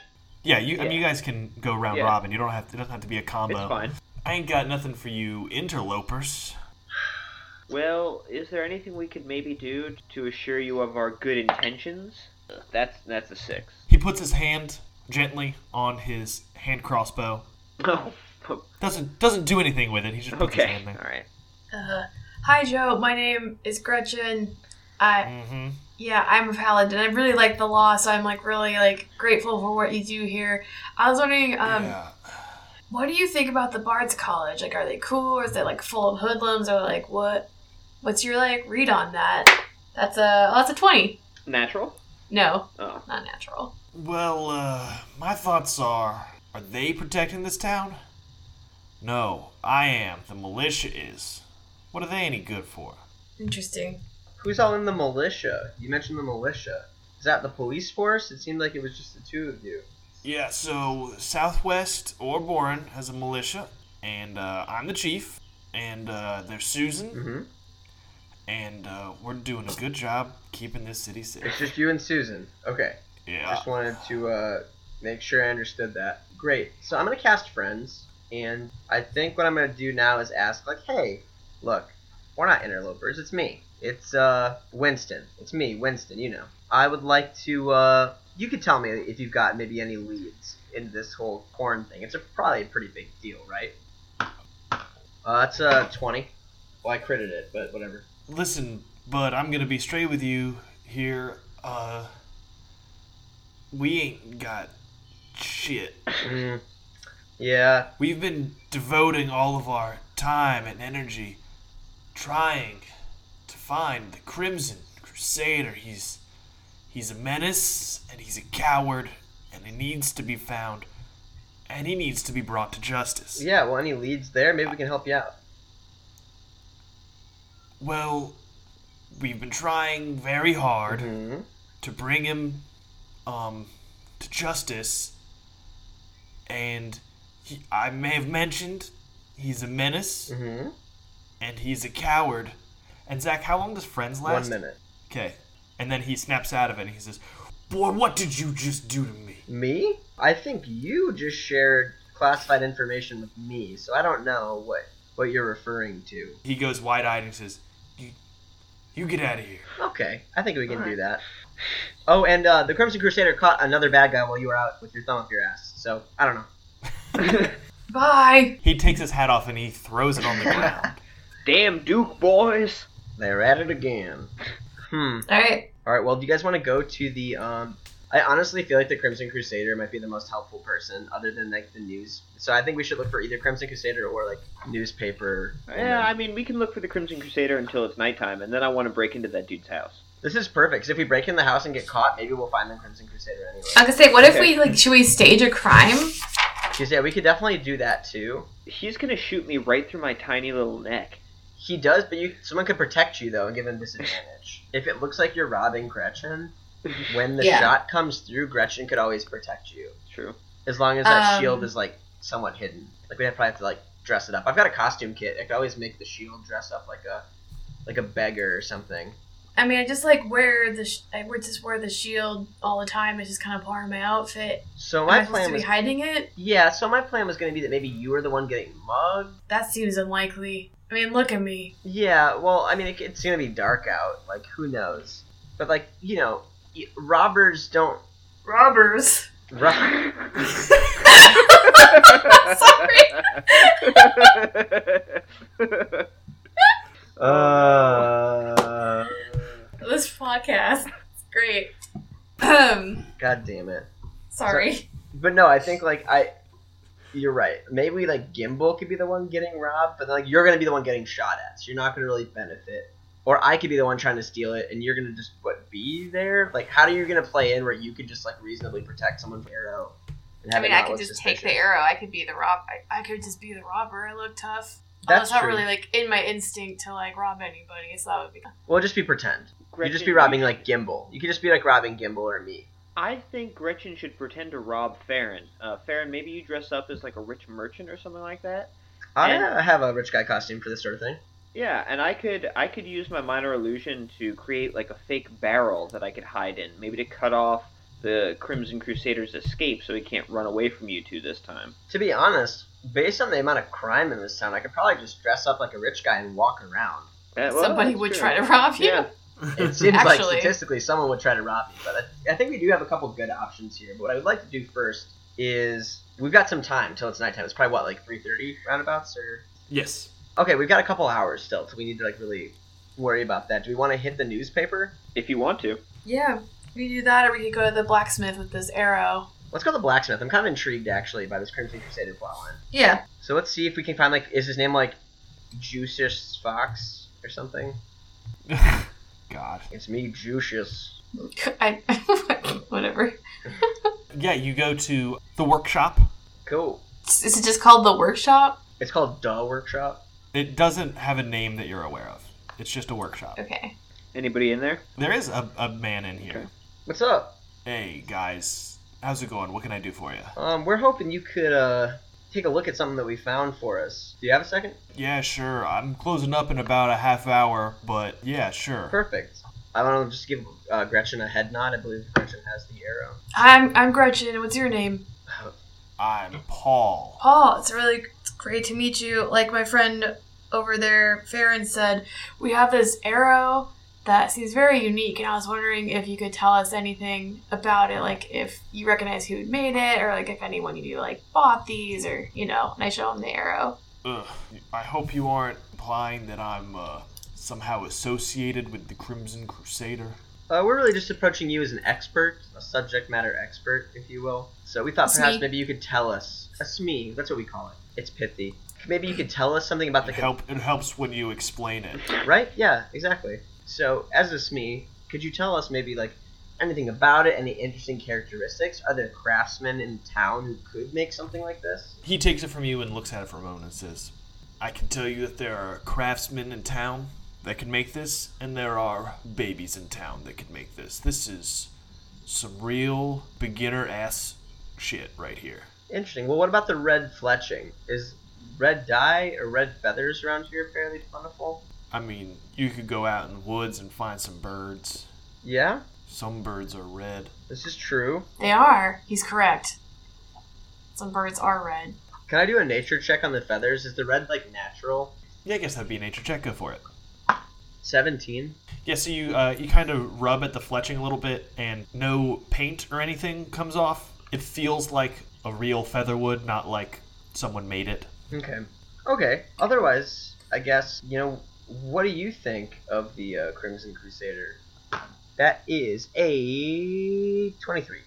Yeah, you. I mean, Yeah. you guys can go round Yeah. robin. You don't have. To, it doesn't have to be a combo. It's fine. I ain't got nothing for you interlopers. Well, is there anything we could maybe do to assure you of our good intentions? That's that's a six. He puts his hand gently on his hand crossbow. Oh, Doesn't doesn't do anything with it. He just puts his okay. hand there. All right. Uh, hi, Joe. My name is Gretchen. I Mm-hmm. yeah, I'm a paladin. I really like the law, so I'm like really like grateful for what you do here. I was wondering, um, yeah. what do you think about the Bards College? Like, are they cool, or is it like full of hoodlums, or like what? What's your like read on that? That's a oh, that's a twenty. Natural? No, Oh. not natural. Well, uh, my thoughts are: are they protecting this town? No, I am. The militia is. What are they any good for? Interesting. Who's all in the militia? You mentioned the militia. Is that the police force? It seemed like it was just the two of you. Yeah, so Southwest Ouroboros has a militia, and uh, I'm the chief, and uh, there's Susan, Mm-hmm. and uh, we're doing a good job keeping this city safe. It's just you and Susan. Okay. Yeah. Just wanted to uh, make sure I understood that. Great. So I'm gonna cast friends, and I think what I'm gonna do now is ask, like, hey, look, we're not interlopers. It's me. It's uh Winston. It's me, Winston. You know. I would like to. Uh, you could tell me if you've got maybe any leads in this whole porn thing. It's a probably a pretty big deal, right? Uh, that's uh twenty. Well, I critted it, but whatever. Listen, bud, I'm gonna be straight with you here. Uh, we ain't got shit. Mm. Yeah. We've been devoting all of our time and energy trying to find the Crimson Crusader. He's he's a menace, and he's a coward, and he needs to be found, and he needs to be brought to justice. Yeah. Well, any leads there? Maybe we can help you out. Well, we've been trying very hard Mm-hmm. to bring him um, to justice, and he, I may have mentioned he's a menace, Mm-hmm. and he's a coward. And Zach, how long does friends last? One minute. Okay. And then he snaps out of it and he says, "Boy, what did you just do to me?" Me? I think you just shared classified information with me, so I don't know what what you're referring to. He goes wide-eyed and says, "You, you get out of here." Okay, I think we can do that. Oh, and uh, the Crimson Crusader caught another bad guy while you were out with your thumb up your ass, so I don't know. Bye. He takes his hat off and he throws it on the ground. Damn Duke boys! They're at it again. Hmm. All right. All right. Well, do you guys want to go to the? Um, I honestly feel like the Crimson Crusader might be the most helpful person, other than like the news. So I think we should look for either Crimson Crusader or like newspaper. Yeah, I mean, we can look for the Crimson Crusader until it's nighttime, and then I want to break into that dude's house. This is perfect. Because if we break in the house and get caught, maybe we'll find the Crimson Crusader anyway. I was gonna say, what if Okay. we like? Should we stage a crime? Because yeah, we could definitely do that too. He's gonna shoot me right through my tiny little neck. He does, but you someone could protect you though and give him disadvantage. If it looks like you're robbing Gretchen, when the Yeah. shot comes through, Gretchen could always protect you. True. As long as that Um, shield is like somewhat hidden. Like we'd probably have to like dress it up. I've got a costume kit. I could always make the shield dress up like a like a beggar or something. I mean, I just like wear the sh- I would just wear the shield all the time. It's just kind of part of my outfit. So Am my I supposed plan to be was hiding it? yeah. So my plan was going to be that maybe you were the one getting mugged. That seems unlikely. I mean, look at me. Yeah. Well, I mean, it, it's going to be dark out. Like who knows? But like you know, y- robbers don't. Robbers. Rob- Sorry. uh. This podcast. It's great. Um. God damn it. Sorry. But no, I think like I, you're right. Maybe like Gimbal could be the one getting robbed, but like you're gonna be the one getting shot at, so you're not gonna really benefit. Or I could be the one trying to steal it, and you're gonna just what be there? Like, how are you gonna play in where you could just like reasonably protect someone's arrow? And I have mean, it I not could look just take suspicious? the arrow. I could be the rob. I, I could just be the robber. I look tough. That's That's not true. really like in my instinct to like rob anybody. So that would be. Well, just be pretend. You just be Gretchen, robbing you- like Gimbal. You could just be like robbing Gimbal or me. I think Gretchen should pretend to rob Farron. Uh, Farron, maybe you dress up as like a rich merchant or something like that. I And- I have a rich guy costume for this sort of thing. Yeah, and I could I could use my minor illusion to create like a fake barrel that I could hide in, maybe to cut off the Crimson Crusaders escape so he can't run away from you two this time. To be honest, based on the amount of crime in this town, I could probably just dress up like a rich guy and walk around. Uh, well, Somebody that's would true. try to rob you. Yeah. It seems like Actually. statistically someone would try to rob me, but I, I think we do have a couple good options here. But what I would like to do first is we've got some time till it's nighttime. It's probably what, like three thirty roundabouts, or Yes. okay, we've got a couple hours still till we need to like really worry about that. Do we want to hit the newspaper? If you want to. Yeah, we could do that, or we could go to the blacksmith with this arrow. Let's go to the blacksmith. I'm kind of intrigued actually by this Crimson Crusader plotline. Yeah. So let's see if we can find like, is his name like Juicius Fox or something? God. It's me, Juicius. I whatever. Yeah, you go to the workshop. Cool. Is it just called the workshop? It's called Duh Workshop. It doesn't have a name that you're aware of. It's just a workshop. Okay. Anybody in there? There is a, a man in here. Okay. What's up? Hey, guys. How's it going? What can I do for you? Um, we're hoping you could uh take a look at something that we found for us. Do you have a second? Yeah, sure. I'm closing up in about a half hour, but yeah, sure. Perfect. I want to just give uh, Gretchen a head nod. I believe Gretchen has the arrow. I'm I'm Gretchen. What's your name? I'm Paul. Paul. It's really it's great to meet you. Like my friend over there, Farron, said, we have this arrow that seems very unique, and I was wondering if you could tell us anything about it, like if you recognize who made it, or like if anyone you knew like bought these, or you know. And I show him the arrow. Ugh. I hope you aren't implying that I'm uh, somehow associated with the Crimson Crusader. Uh, we're really just approaching you as an expert, a subject matter expert, if you will. So we thought A perhaps Smee. maybe you could tell us a Smee. That's what we call it. It's pithy. Maybe you could tell us something about the It, help, it helps when you explain it. right? Yeah, exactly. So as a Smee, could you tell us maybe like anything about it? Any interesting characteristics? Are there craftsmen in town who could make something like this? He takes it from you and looks at it for a moment and says, I can tell you that there are craftsmen in town that can make this, and there are babies in town that can make this. This is some real beginner-ass shit right here. Interesting. Well, what about the red fletching? Is red dye or red feathers around here fairly plentiful? I mean, you could go out in the woods and find some birds. Yeah, Some birds are red. this is true. They are. He's correct. Some birds are red. Can I do a nature check on the feathers? Is the red like natural? Yeah, I guess that'd be a nature check. Go for it. seventeen. Yeah, so you uh, you kind of rub at the fletching a little bit, and no paint or anything comes off. It feels like a real feather wood, not like someone made it. Okay. Okay. Otherwise, I guess, you know, what do you think of the uh, Crimson Crusader? That is a twenty-three.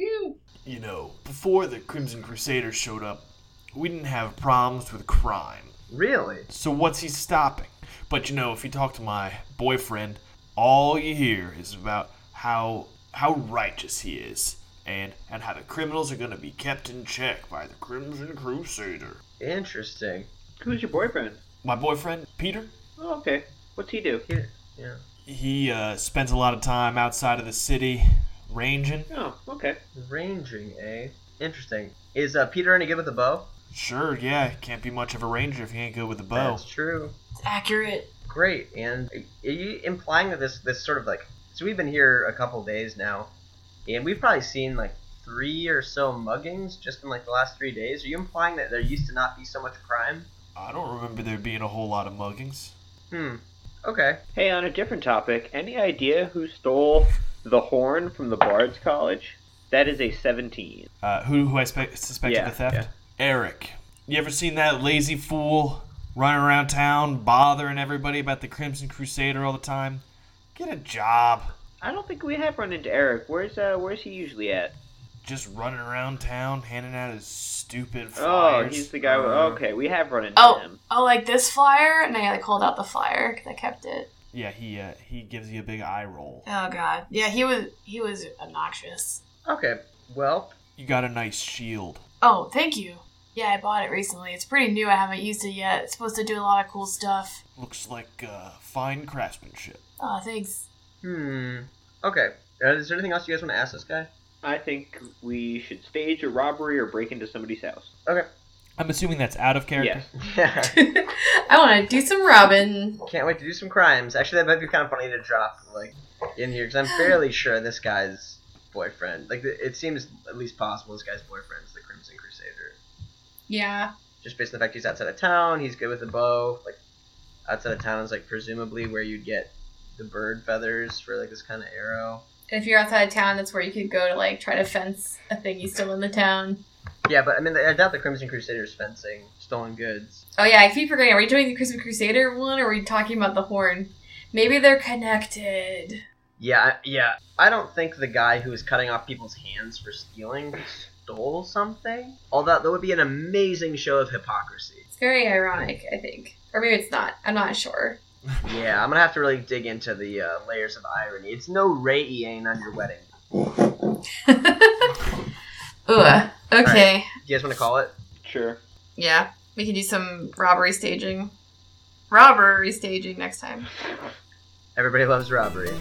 You know, before the Crimson Crusaders showed up, we didn't have problems with crime. Really? So what's he stopping? But you know, if you talk to my boyfriend, all you hear is about how how righteous he is, and and how the criminals are gonna be kept in check by the Crimson Crusader. Interesting. Who's your boyfriend? My boyfriend, Peter, Oh, okay. What's he do? Here. Yeah. he uh, spends a lot of time outside of the city, ranging. Oh, okay. Ranging, eh? Interesting. Is uh, Peter any good with a bow? Sure, yeah, can't be much of a ranger if you ain't good with the bow. That's true. It's accurate. Great. And are you implying that this this sort of like, so we've been here a couple days now, and we've probably seen like three or so muggings just in like the last three days. Are you implying that there used to not be so much crime? I don't remember there being a whole lot of muggings. Hmm. Okay. Hey, on a different topic, any idea who stole the horn from the Bard's College? That is a seventeen. Uh, who who I spe- suspected Yeah, of theft? yeah. Eric. You ever seen that lazy fool running around town bothering everybody about the Crimson Crusader all the time? Get a job. I don't think we have run into Eric. Where's uh where's he usually at? Just running around town handing out his stupid Oh, flyers. he's the guy. With, Uh, okay, we have run into Oh, him. oh, like this flyer, and I like hold out the flyer because I kept it. Yeah, he uh, he gives you a big eye roll. Oh god, yeah, he was he was obnoxious. Okay. Well, You got a nice shield. Oh, thank you. Yeah, I bought it recently. It's pretty new. I haven't used it yet. It's supposed to do a lot of cool stuff. Looks like uh, fine craftsmanship. Oh, thanks. hmm. Okay. Uh, is there anything else you guys want to ask this guy? I think we should stage a robbery or break into somebody's house. Okay. I'm assuming that's out of character. Yes. Yeah. I want to do some robbing. Can't wait to do some crimes. Actually, that might be kind of funny to drop like in here because I'm fairly sure this guy's boyfriend. Like, it seems at least possible this guy's boyfriend's the Crimson Crusader. Yeah. Just based on the fact he's outside of town, he's good with a bow. Like, outside of town is, like, presumably where you'd get the bird feathers for, like, this kind of arrow. And if you're outside of town, that's where you could go to, like, try to fence a thingy still in the town. Yeah, but, I mean, I doubt the Crimson Crusader's fencing stolen goods. Oh, yeah, I keep forgetting. Are we doing the Crimson Crusader one, or are we talking about the horn? Maybe they're connected. Yeah, I- yeah. I don't think the guy who was cutting off people's hands for stealing stole something. Although that would be an amazing show of hypocrisy. It's very ironic, I think. Or maybe it's not. I'm not sure. Yeah, I'm gonna have to really dig into the uh, layers of irony. It's no Ray Ian on your wedding. Ugh. Okay. Right. Do you guys want to call it? Sure. Yeah. We can do some robbery staging. Robbery staging next time. Everybody loves robbery.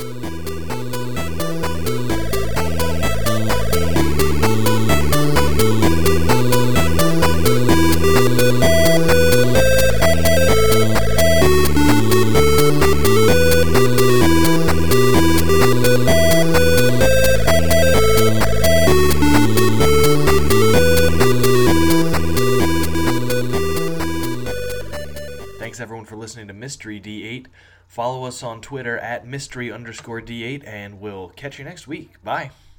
Thanks everyone for listening to Mystery D eight. Follow us on Twitter at mystery underscore D eight, and we'll catch you next week. Bye.